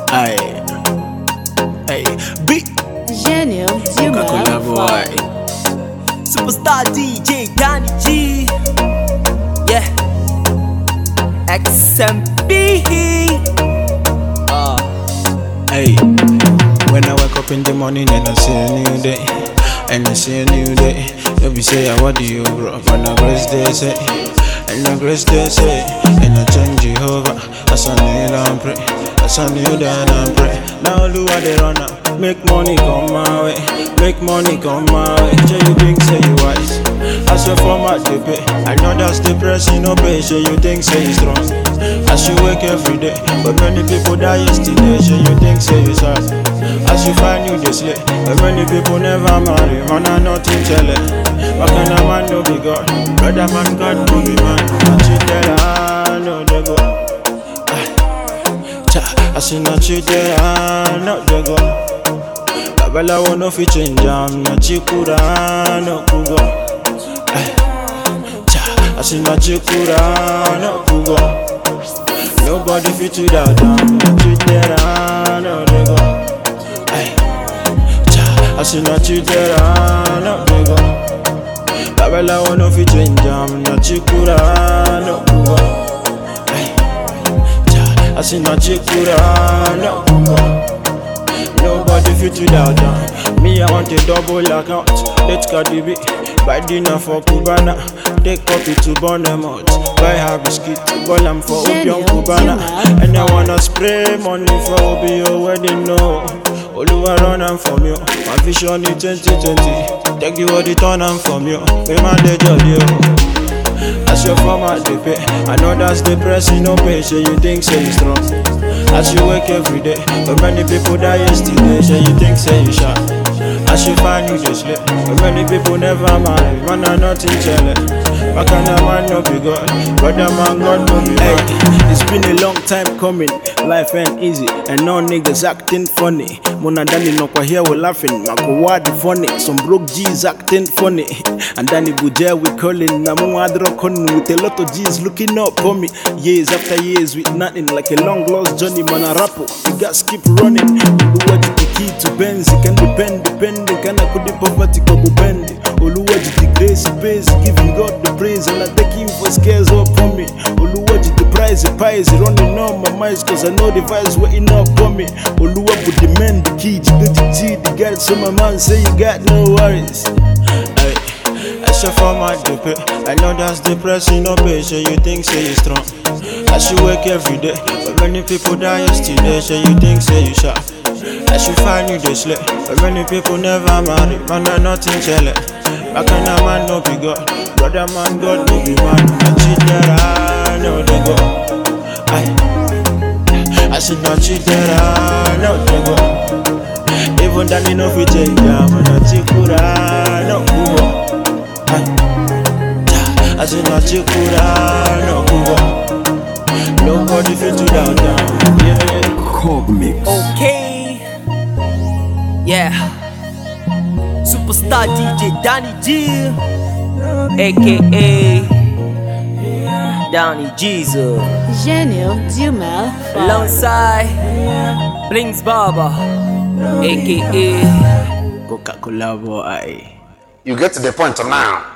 Aye, hey, beat Gênio de Coca-Cola boy. Superstar DJ Danny G. Yeah, XMB. Hey, when I wake up in the morning and I see a new day, and I see a new day. Don't be say, what do you bro? When I grace they say, and I grace they say, and I change Jehovah. As I kneel and pray, as I kneel down and pray. Now do what they run up. Make money come my way, make money come my way. Say you think say you wise, as your format they pay. I know that's the press you no pay. Say you think say you strong, as you wake every day. But many people die yesterday. Say you think say you sad, as you find you this late. But many people never marry, man I nothing tell it. What kind of man no be God? Brother man God no be man. Not you there, I know they go. I see not you there, I know they go. Babala wanna fi change, I'm not you could, I know kugo. I see not you could, I know kugo. Nobody fit to that, I'm not you there, I know they go. I see not you there, I know they go. Babala wanna fi change, I'm not you could, I know kugo. I see not you could, I know kugo. Nobody fit without that. Me, I want a double account. Let's Cardi B, buy dinner for Cubana. Take coffee to burn them out. Buy her biscuit, call them for Obion Cubana. And I wanna spray money for Obi your wedding, no. Oluwa run am from you. My vision is 2020. Take the word it turn am from you. We man they judge you. As your format they pay. I know that's the press you no pay. So you think say you strong, as you wake every day. But many people die yesterday. So you think say you sharp, as you find you this late. But many people never marry, man I nothing tell it. What kind of man no be God? Brother man God no be man. It's been a long time coming, life ain't easy, and no niggas acting funny. Mona Danny no kwa here we laughing, Mako wadi funny. Some broke G's acting funny, and Danny Buja we calling. Na mwadro con with a lot of G's looking up for me. Years after years with nothing, like a long lost Johnny man a rapper. You guys keep running. Oluwaji the key to Benz, it can depend. Can I could the poverty kobu bend. Oluwaji the grace pays, giving God the praise, and I take him for scares up for me. Oluwaji the prize, the pies, running on my mind, cause I know the vibes waiting up for me. Oluwaji the man, the key, the guide, so my man say you got no worries. As your format they pay. I know that's the press you no pay. So you think say you strong, as you wake every day. But many people die yesterday. So you think say you sharp, as you find you this late. But many people never marry, man I nothing tell it. What kind of man no be God? Brother man God no be man. Not you there, I know they go. I said not you there, I know they go. Even Danny no fit change, not you could, I know kugo. I said not you could, I know kugo. Nobody fit to down, yeah. Cog mix. Okay, yeah. Superstar DJ Danny G, aka Danny Jesus, Gênio de Mel. alongside Blinks Barber, aka Coca-Cola boy. You get to the point now.